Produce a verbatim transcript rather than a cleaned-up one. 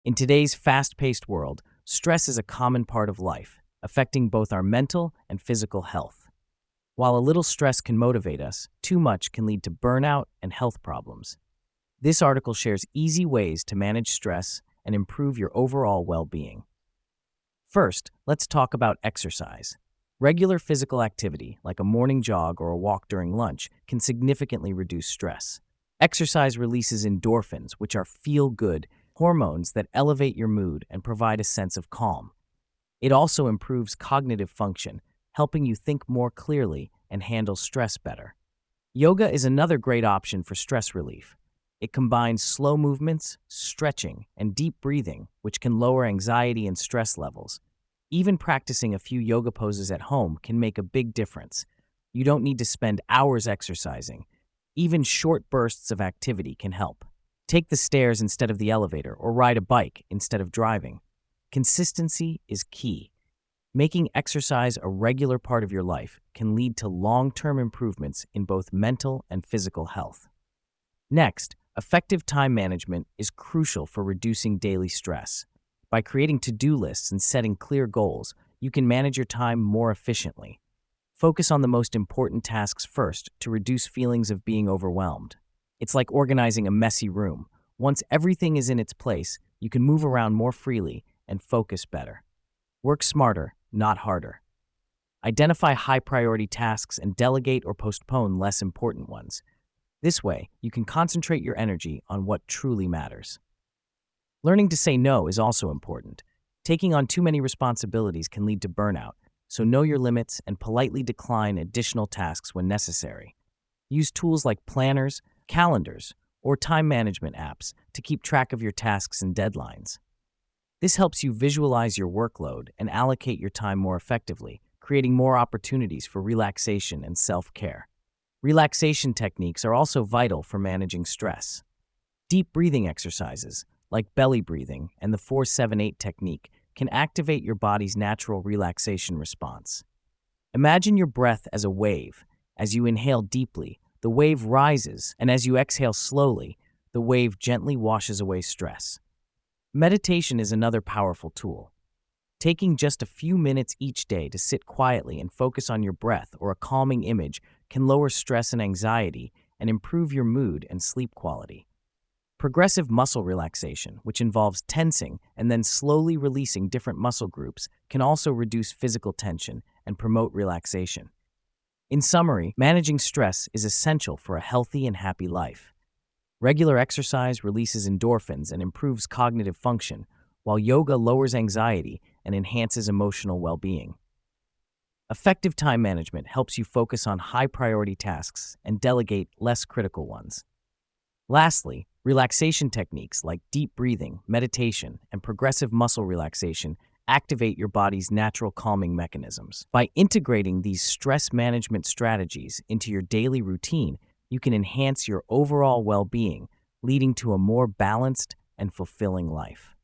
In today's fast-paced world, stress is a common part of life, affecting both our mental and physical health. While a little stress can motivate us, too much can lead to burnout and health problems. This article shares easy ways to manage stress and improve your overall well-being. First, let's talk about exercise. Regular physical activity, like a morning jog or a walk during lunch, can significantly reduce stress. Exercise releases endorphins, which are feel-good hormones that elevate your mood and provide a sense of calm. It also improves cognitive function, helping you think more clearly and handle stress better. Yoga is another great option for stress relief. It combines slow movements, stretching, and deep breathing, which can lower anxiety and stress levels. Even practicing a few yoga poses at home can make a big difference. You don't need to spend hours exercising. Even short bursts of activity can help. Take the stairs instead of the elevator or ride a bike instead of driving. Consistency is key. Making exercise a regular part of your life can lead to long-term improvements in both mental and physical health. Next, effective time management is crucial for reducing daily stress. By creating to-do lists and setting clear goals, you can manage your time more efficiently. Focus on the most important tasks first to reduce feelings of being overwhelmed. It's like organizing a messy room. Once everything is in its place, you can move around more freely and focus better. Work smarter, not harder. Identify high-priority tasks and delegate or postpone less important ones. This way, you can concentrate your energy on what truly matters. Learning to say no is also important. Taking on too many responsibilities can lead to burnout, so know your limits and politely decline additional tasks when necessary. Use tools like planners, calendars, or time management apps to keep track of your tasks and deadlines. This helps you visualize your workload and allocate your time more effectively, creating more opportunities for relaxation and self-care. Relaxation techniques are also vital for managing stress. Deep breathing exercises, like belly breathing and the four seven eight technique, can activate your body's natural relaxation response. Imagine your breath as a wave. As you inhale deeply, the wave rises, and as you exhale slowly, the wave gently washes away stress. Meditation is another powerful tool. Taking just a few minutes each day to sit quietly and focus on your breath or a calming image can lower stress and anxiety and improve your mood and sleep quality. Progressive muscle relaxation, which involves tensing and then slowly releasing different muscle groups, can also reduce physical tension and promote relaxation. In summary, managing stress is essential for a healthy and happy life. Regular exercise releases endorphins and improves cognitive function, while yoga lowers anxiety and enhances emotional well-being. Effective time management helps you focus on high-priority tasks and delegate less critical ones. Lastly, relaxation techniques like deep breathing, meditation, and progressive muscle relaxation activate your body's natural calming mechanisms. By integrating these stress management strategies into your daily routine, you can enhance your overall well-being, leading to a more balanced and fulfilling life.